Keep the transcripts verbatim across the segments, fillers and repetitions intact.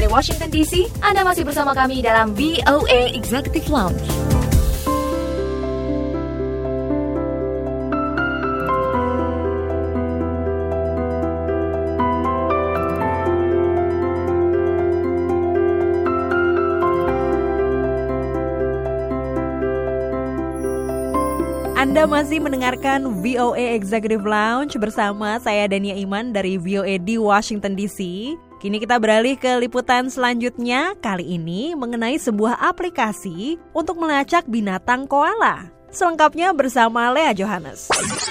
Washington D C. Anda masih bersama kami dalam V O A Executive Lounge. Anda masih mendengarkan V O A Executive Lounge bersama saya Dania Iman dari V O A di Washington D C. Kini kita beralih ke liputan selanjutnya, kali ini mengenai sebuah aplikasi untuk melacak binatang koala. Selengkapnya bersama Lea Johannes.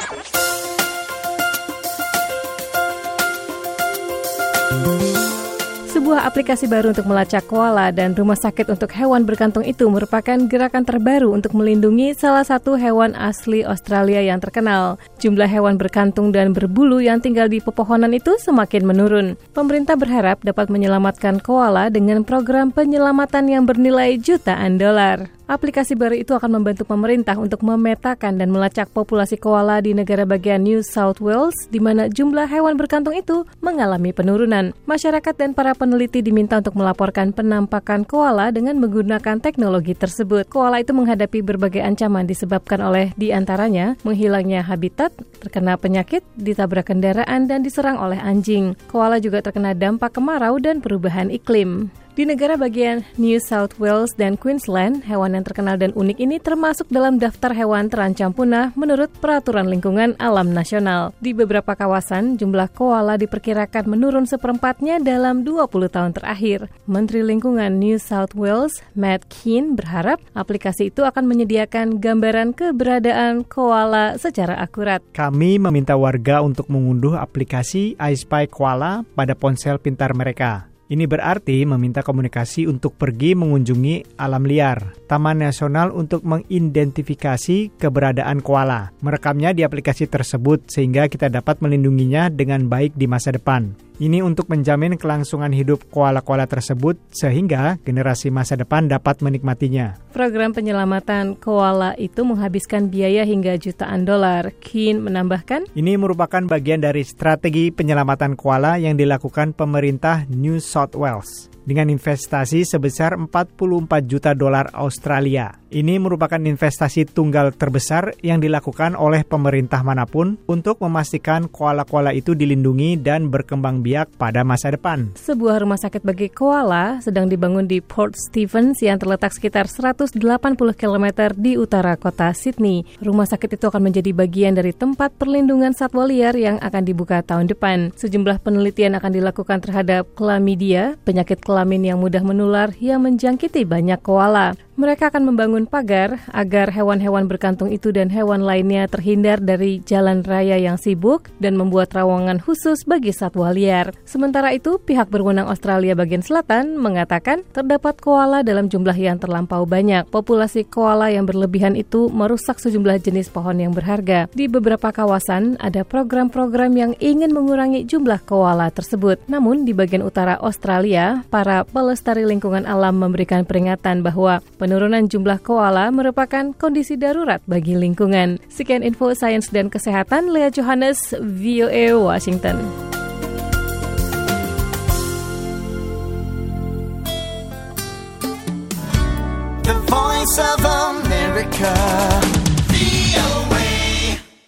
Sebuah aplikasi baru untuk melacak koala dan rumah sakit untuk hewan berkantung itu merupakan gerakan terbaru untuk melindungi salah satu hewan asli Australia yang terkenal. Jumlah hewan berkantung dan berbulu yang tinggal di pepohonan itu semakin menurun. Pemerintah berharap dapat menyelamatkan koala dengan program penyelamatan yang bernilai jutaan dolar. Aplikasi baru itu akan membantu pemerintah untuk memetakan dan melacak populasi koala di negara bagian New South Wales, di mana jumlah hewan berkantung itu mengalami penurunan. Masyarakat dan para peneliti diminta untuk melaporkan penampakan koala dengan menggunakan teknologi tersebut. Koala itu menghadapi berbagai ancaman disebabkan oleh di antaranya menghilangnya habitat, terkena penyakit, ditabrak kendaraan, dan diserang oleh anjing. Koala juga terkena dampak kemarau dan perubahan iklim. Di negara bagian New South Wales dan Queensland, hewan yang terkenal dan unik ini termasuk dalam daftar hewan terancam punah menurut Peraturan Lingkungan Alam Nasional. Di beberapa kawasan, jumlah koala diperkirakan menurun seperempatnya dalam dua puluh tahun terakhir. Menteri Lingkungan New South Wales, Matt Kean, berharap aplikasi itu akan menyediakan gambaran keberadaan koala secara akurat. Kami meminta warga untuk mengunduh aplikasi I Spy Koala pada ponsel pintar mereka. Ini berarti meminta komunikasi untuk pergi mengunjungi alam liar, Taman Nasional untuk mengidentifikasi keberadaan koala, merekamnya di aplikasi tersebut sehingga kita dapat melindunginya dengan baik di masa depan. Ini untuk menjamin kelangsungan hidup koala-koala tersebut sehingga generasi masa depan dapat menikmatinya. Program penyelamatan koala itu menghabiskan biaya hingga jutaan dolar. Kean menambahkan, ini merupakan bagian dari strategi penyelamatan koala yang dilakukan pemerintah New South Wales dengan investasi sebesar empat puluh empat juta dolar Australia. Ini merupakan investasi tunggal terbesar yang dilakukan oleh pemerintah manapun untuk memastikan koala-koala itu dilindungi dan berkembang biak pada masa depan. Sebuah rumah sakit bagi koala sedang dibangun di Port Stephens yang terletak sekitar seratus delapan puluh kilometer di utara kota Sydney. Rumah sakit itu akan menjadi bagian dari tempat perlindungan satwa liar yang akan dibuka tahun depan. Sejumlah penelitian akan dilakukan terhadap chlamydia, penyakit kelamin yang mudah menular yang menjangkiti banyak koala. Mereka akan membangun pagar agar hewan-hewan berkantung itu dan hewan lainnya terhindar dari jalan raya yang sibuk dan membuat terowongan khusus bagi satwa liar. Sementara itu, pihak berwenang Australia bagian selatan mengatakan terdapat koala dalam jumlah yang terlampau banyak. Populasi koala yang berlebihan itu merusak sejumlah jenis pohon yang berharga. Di beberapa kawasan ada program-program yang ingin mengurangi jumlah koala tersebut. Namun di bagian utara Australia, para pelestari lingkungan alam memberikan peringatan bahwa penurunan jumlah koala merupakan kondisi darurat bagi lingkungan. Sekian info sains dan kesehatan, Lea Johannes, V O A Washington. The Voice of America.